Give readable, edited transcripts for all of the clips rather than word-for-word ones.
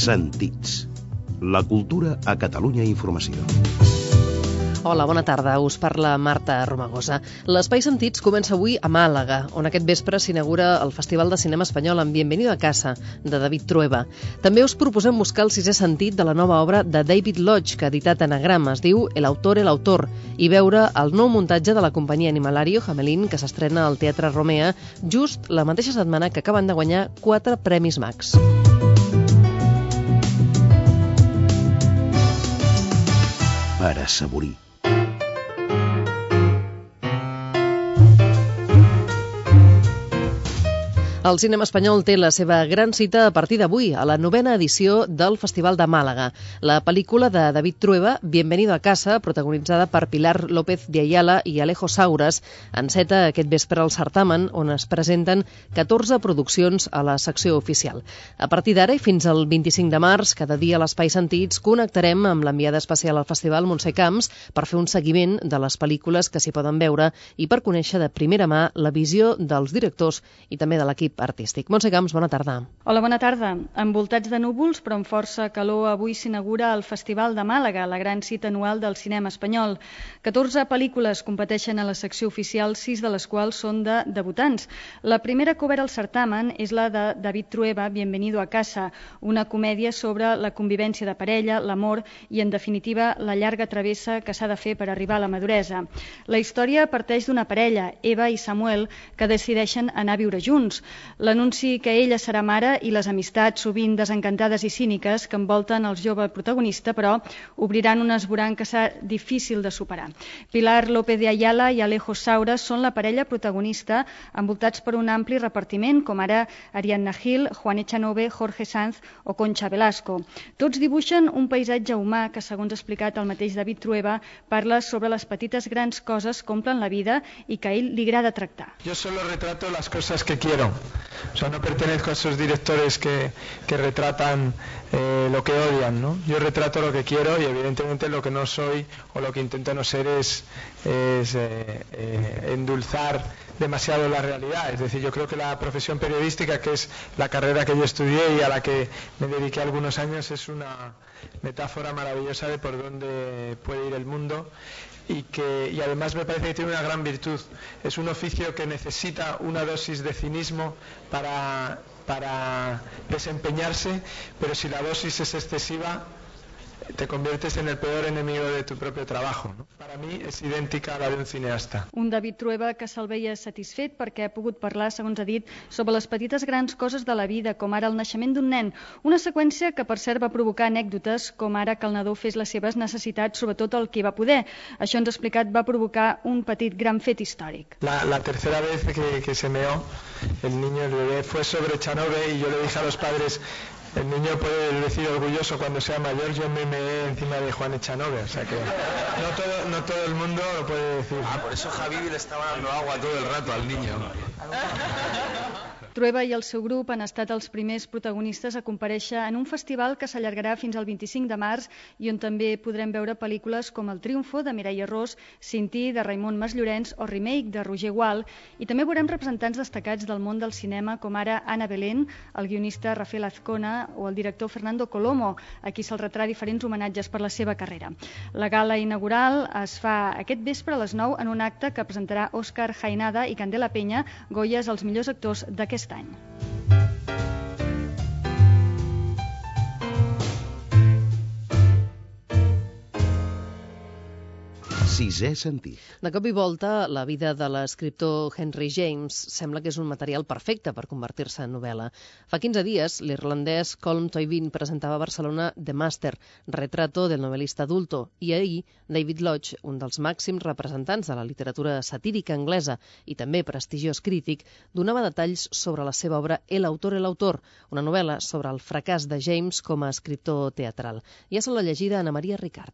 Sentits. La cultura a Catalunya Informació. Hola, bona tarda. Us parla Marta Romagosa. L'Espai Sentits comença avui a Màlaga, on aquest vespre s'inaugura el Festival de Cinema Espanyol amb Bienvenido a Casa, de David Trueba. També us proposem buscar el sisè sentit de la nova obra de David Lodge, que ha editat Anagrama, es diu El autor, i veure el nou muntatge de la companyia Animalario, Hamelin, que s'estrena al Teatre Romea just la mateixa setmana que acaben de guanyar 4 Premis Max. Per assaborir. El cinema espanyol té la seva gran cita a partir d'avui, a la 9ª edició del Festival de Màlaga. La pel·lícula de David Trueba, Bienvenido a Casa, protagonitzada per Pilar López de Ayala i Alejo Saures, enceta aquest vespre al certamen, on es presenten 14 produccions a la secció oficial. A partir d'ara i fins al 25 de març, cada dia a l'Espai Sentits, connectarem amb l'enviada especial al festival, Montse Camps, per fer un seguiment de les pel·lícules que s'hi poden veure i per conèixer de primera mà la visió dels directors i també de l'equip artístic. Montse Camps, bona tarda. Hola, bona tarda. Envoltats de núvols, però amb força calor, avui s'inaugura el Festival de Màlaga, la gran cita anual del cinema espanyol. 14 pel·lícules competeixen a la secció oficial, 6 de les quals són de debutants. La primera que obre el certamen és la de David Trueba, Bienvenido a Casa, una comèdia sobre la convivència de parella, l'amor i, en definitiva, la llarga travessa que s'ha de fer per arribar a la maduresa. La història parteix d'una parella, Eva i Samuel, que decideixen anar a viure junts. L'anunci que ella serà mare i les amistats sovint desencantades i cíniques que envolten el jove protagonista, però obriran un esborrany que serà difícil de superar. Pilar López de Ayala i Alejo Saures són la parella protagonista, envoltats per un ampli repartiment, com ara Ariadna Gil, Juan Echanove, Jorge Sanz o Concha Velasco. Tots dibuixen un paisatge humà que, segons ha explicat el mateix David Trueba, parla sobre les petites grans coses que omplen la vida i que a ell li agrada tractar. Yo solo retrato las cosas que quiero. O sea, no pertenezco a esos directores que retratan lo que odian, ¿no? Yo retrato lo que quiero y evidentemente lo que no soy o lo que intento no ser es endulzar demasiado la realidad. Es decir, yo creo que la profesión periodística, que es la carrera que yo estudié y a la que me dediqué algunos años, es una metáfora maravillosa de por dónde puede ir el mundo. Y además me parece que tiene una gran virtud. Es un oficio que necesita una dosis de cinismo para desempeñarse, pero si la dosis es excesiva, te conviertes en el peor enemigo de tu propio trabajo, ¿no? Para mí es idèntica a la d'un cineasta. Un David Trueba que se'l veia satisfet perquè ha pogut parlar, segons ha dit, sobre les petites grans coses de la vida, com ara el naixement d'un nen, una seqüència que per cert va provocar anècdotes, com ara que el nadó fes les seves necessitats, sobretot el que va poder. Això ens ha explicat va provocar un petit gran fet històric. La tercera vez que se meó el niño, el bebé, fue sobre Echanove y yo le dije a los padres: el niño puede decir orgulloso cuando sea mayor, yo me meé encima de Juan Echanove, o sea que no todo el mundo lo puede decir. Por eso Javi le estaba dando agua todo el rato al niño. Trueba i el seu grup han estat els primers protagonistes a comparèixer en un festival que s'allargarà fins al 25 de març i on també podrem veure pel·lícules com El triomfo, de Mireia Ros, Sin-Ti, de Raimon Masllorens, o Remake, de Roger Gual, i també veurem representants destacats del món del cinema com ara Ana Belén, el guionista Rafael Azcona o el director Fernando Colomo, a qui se'l retrà diferents homenatges per la seva carrera. La gala inaugural es fa aquest vespre a les 9 en un acte que presentarà Òscar Jaenada i Candela Peña, Goyes als millors actors d'aquest any. Sisè sentit. De cop i volta, la vida de l'escriptor Henry James sembla que és un material perfecte per convertir-se en novel·la. Fa 15 dies, l'irlandès Colm Toivin presentava a Barcelona The Master, retrato del novel·lista adulto, i ahir David Lodge, un dels màxims representants de la literatura satírica anglesa i també prestigiós crític, donava detalls sobre la seva obra El autor, una novel·la sobre el fracàs de James com a escriptor teatral. Ja se l'ha llegida Ana Maria Ricard.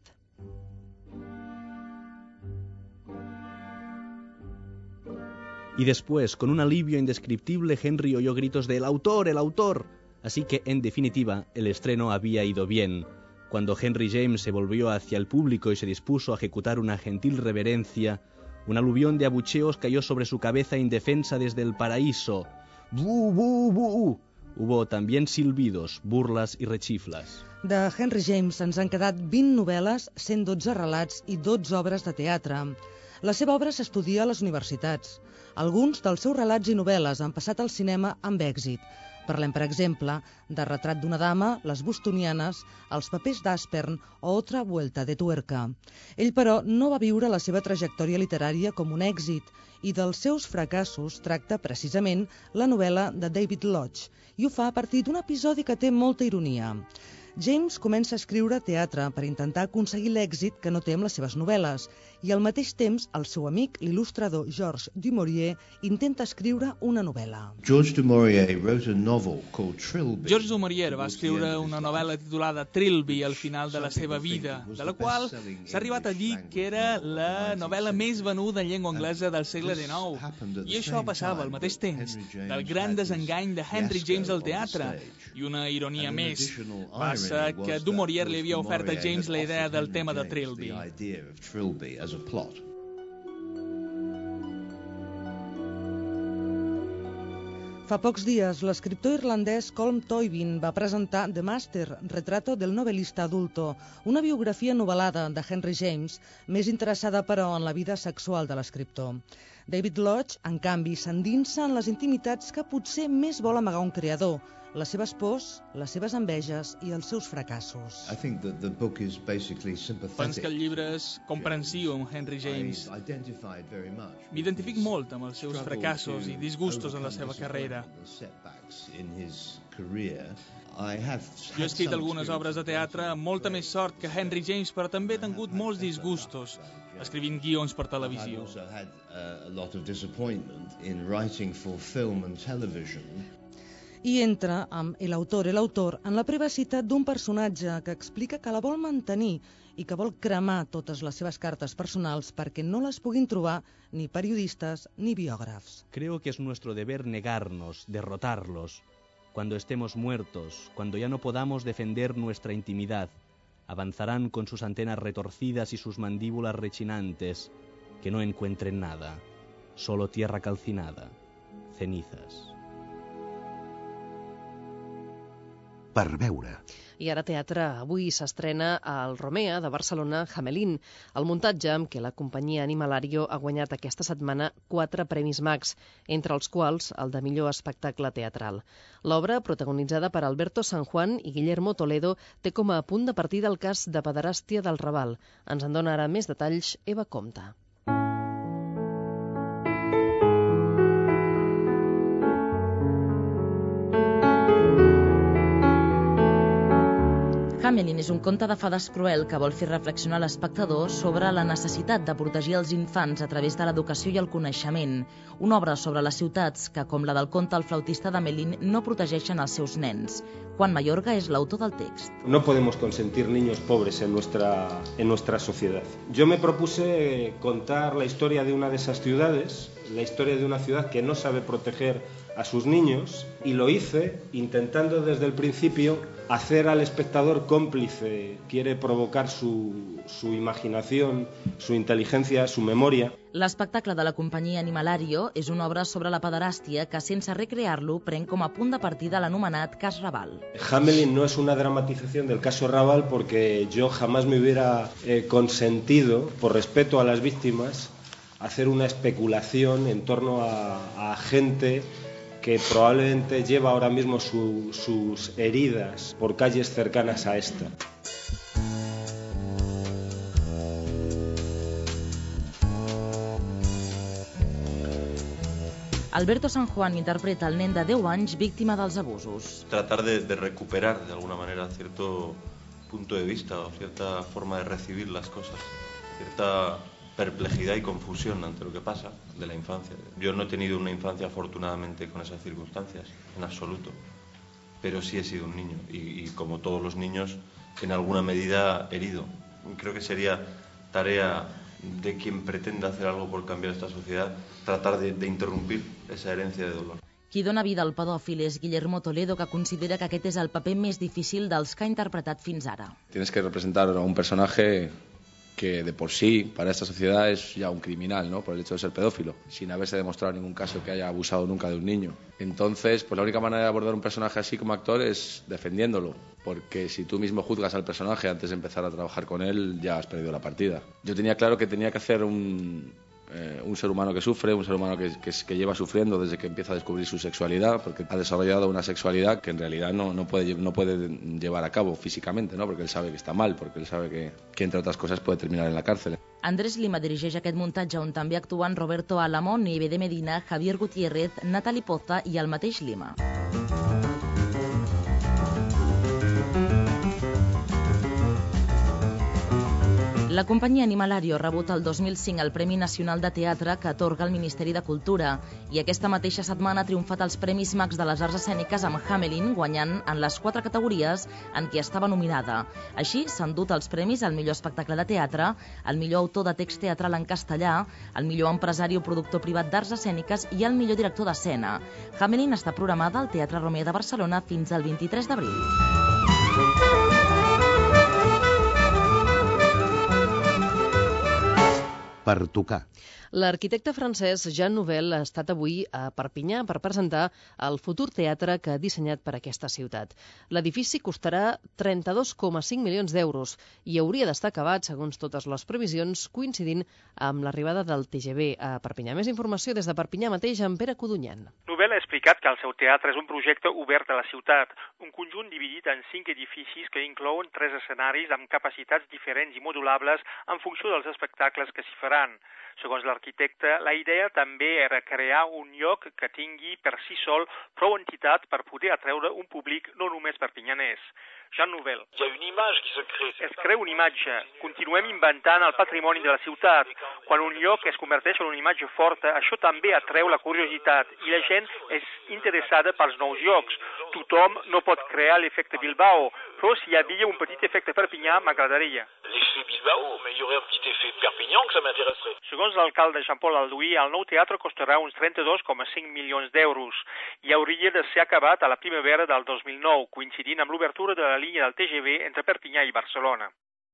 Y después, con un alivio indescriptible, Henry oyó gritos de ¡El autor! Así que, en definitiva, el estreno había ido bien. Cuando Henry James se volvió hacia el público y se dispuso a ejecutar una gentil reverencia, un aluvión de abucheos cayó sobre su cabeza indefensa desde el paraíso. ¡Bú, bú, bú! Hubo también silbidos, burlas y rechiflas. De Henry James ens han quedat 20 novel·les, 112 relats i 12 obres de teatre. La seva obra s'estudia a les universitats. Alguns dels seus relats i novel·les han passat al cinema amb èxit. Parlem, per exemple, de Retrat d'una dama, Les bostonianes, Els papers d'Aspern o Otra vuelta de tuerca. Ell, però, no va viure la seva trajectòria literària com un èxit i dels seus fracassos tracta precisament la novel·la de David Lodge i ho fa a partir d'un episodi que té molta ironia. James comença a escriure teatre per intentar aconseguir l'èxit que no té amb les seves novel·les i al mateix temps el seu amic, l'il·lustrador Georges du Maurier, intenta escriure una novel·la. Georges du Maurier wrote a novel called Trilby. Georges du Maurier va escriure una novel·la titulada Trilby al final de la seva vida, de la qual s'ha arribat a dir que era la novel·la més venuda en llengua anglesa del segle XIX. I això passava al mateix temps del gran desengany de Henry James al teatre. I una ironia més, passa que du Maurier li havia ofert a James la idea del tema de Trilby. Fa pocs dies, l'escriptor irlandès Colm Toibin va presentar The Master, retrato del novel·lista adulto, una biografia novel·lada de Henry James, més interessada, però, en la vida sexual de l'escriptor. David Lodge, en canvi, s'endinsa en les intimitats que potser més vol amagar un creador, les seves pors, les seves enveges i els seus fracassos. Penso que el llibre és comprensiu amb Henry James. M'identific molt amb els seus fracassos i disgustos en la seva carrera. Jo he escrit algunes obres de teatre amb molta més sort que Henry James, però també he tingut molts disgustos escrivint guions per televisió. I entra amb el autor en la privacitat d'un personatge que explica que la vol mantenir i que vol cremar totes les seves cartes personals perquè no les puguin trobar ni periodistas ni biògrafs. Creo que es nuestro deber negarnos, derrotarlos. Cuando estemos muertos, cuando ya no podamos defender nuestra intimidad, avanzarán con sus antenas retorcidas y sus mandíbulas rechinantes, que no encuentren nada, solo tierra calcinada, cenizas. Per veure. I ara teatre. Avui s'estrena al Romea de Barcelona Hamelin, el muntatge amb què la companyia Animalario ha guanyat aquesta setmana 4 premis Max, entre els quals el de millor espectacle teatral. L'obra, protagonitzada per Alberto San Juan i Guillermo Toledo, té com a punt de partida el cas de pederàstia del Raval. Ens en dona ara més detalls Eva Comte. Hamelin és un conte de fades cruel que vol fer reflexionar l'espectador sobre la necessitat de protegir els infants a través de l'educació i el coneixement. Una obra sobre les ciutats que, com la del conte El flautista d'Hamelin, no protegeixen els seus nens. Juan Mayorga és l'autor del text. No podemos consentir niños pobres en nuestra sociedad. Yo me propuse contar la historia de una de esas ciudades, la historia de una ciudad que no sabe proteger a sus niños, y lo hice intentando desde el principio hacer al espectador cómplice. Quiere provocar su imaginación, su inteligencia, su memoria. L'espectacle de la companyia Animalario és una obra sobre la pederàstia que, sense recrear-lo, pren com a punt de partida l'anomenat cas Raval. Hamelin no es una dramatización del caso Raval porque yo jamás me hubiera consentido, por respeto a las víctimas, hacer una especulación en torno a gente que probablemente lleva ahora mismo sus heridas por calles cercanas a esta. Alberto San Juan interpreta el nen de 10 anys víctima dels abusos. Tratar de recuperar de alguna manera cierto punto de vista o cierta forma de recibir las cosas, cierta perplejidad y confusión ante lo que pasa de la infancia. Yo no he tenido una infancia afortunadamente con esas circunstancias, en absoluto, pero sí he sido un niño y como todos los niños, en alguna medida herido. Creo que sería tarea de quien pretenda hacer algo por cambiar esta sociedad, tratar de interrumpir esa herencia de dolor. Qui dona vida al pedòfil és Guillermo Toledo, que considera que aquest és el paper més difícil dels que ha interpretat fins ara. Tienes que representar a un personaje que de por sí para esta sociedad es ya un criminal, ¿no? Por el hecho de ser pedófilo, sin haberse demostrado ningún caso que haya abusado nunca de un niño. Entonces, pues la única manera de abordar un personaje así como actor es defendiéndolo, porque si tú mismo juzgas al personaje antes de empezar a trabajar con él, ya has perdido la partida. Yo tenía claro que tenía que hacer un ser humano que sufre, un ser humano que lleva sufriendo desde que empieza a descubrir su sexualidad, porque ha desarrollado una sexualidad que en realidad no puede llevar a cabo físicamente, ¿no? Porque él sabe que está mal, porque él sabe que entre otras cosas puede terminar en la cárcel. Andrés Lima dirigeix aquest muntatge on també actuen Roberto Álamo, Nieve de Medina, Javier Gutiérrez, Natalie Poza i el mateix Lima. La companyia Animalario ha rebut el 2005 el Premi Nacional de Teatre que atorga el Ministeri de Cultura i aquesta mateixa setmana ha triomfat els Premis Max de les Arts Escèniques amb Hamelin, guanyant en les 4 categories en què estava nominada. Així s'han dut els premis al millor espectacle de teatre, al millor autor de text teatral en castellà, al millor empresari o productor privat d'arts escèniques i al millor director d'escena. Hamelin està programada al Teatre Romea de Barcelona fins al 23 d'abril. Per tocar. L'arquitecte francès Jean Nouvel ha estat avui a Perpinyà per presentar el futur teatre que ha dissenyat per aquesta ciutat. L'edifici costarà 32,5 milions d'euros i hauria d'estar acabat, segons totes les previsions, coincidint amb l'arribada del TGV a Perpinyà. Més informació des de Perpinyà mateix amb Pere Codunyan. Nouvel ha explicat que el seu teatre és un projecte obert a la ciutat, un conjunt dividit en 5 edificis que inclouen 3 escenaris amb capacitats diferents i modulables en funció dels espectacles que s'hi faran. Segons l'arquitecte, la idea també era crear un lloc que tingui per si sol prou entitat per poder atreure un públic no només perpinyanès. Jean Nouvel. Es crea una imatge. Continuem inventant el patrimoni de la ciutat. Quan un lloc es converteix en una imatge forta, això també atreu la curiositat i la gent és interessada pels nous llocs. Tothom no pot crear l'efecte Bilbao, però si hi havia un petit efecte Perpinyà, m'agradaria. L'effet Bilbao, mais il y aurait un petit effet Perpignan que ça m'intéresserait. Segons l'alcalde Jean-Paul Alduí, el nou teatre costarà uns 32,5 milions d'euros i hauria de ser acabat a la primavera del 2009, coincidint amb l'obertura de la línia del TGV entre Perpinyà i Barcelona.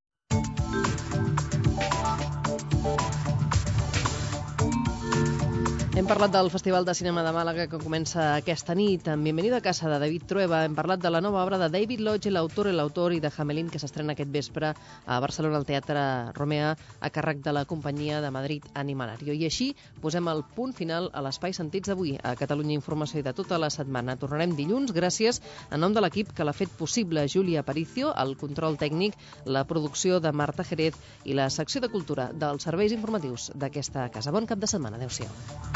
Hem parlat del Festival de Cinema de Màlaga que comença aquesta nit amb Bienvenido a casa de David Trueba. Hem parlat de la nova obra de David Lodge, l'autor i de Hamelin, que s'estrena aquest vespre a Barcelona al Teatre Romea a càrrec de la companyia de Madrid Animalario. I així posem el punt final a l'Espai Sentits d'avui a Catalunya Informació i de tota la setmana. Tornarem dilluns gràcies en nom de l'equip que l'ha fet possible, Júlia Aparicio, el control tècnic, la producció de Marta Jerez i la secció de cultura dels serveis informatius d'aquesta casa. Bon cap de setmana. Adéu-siau.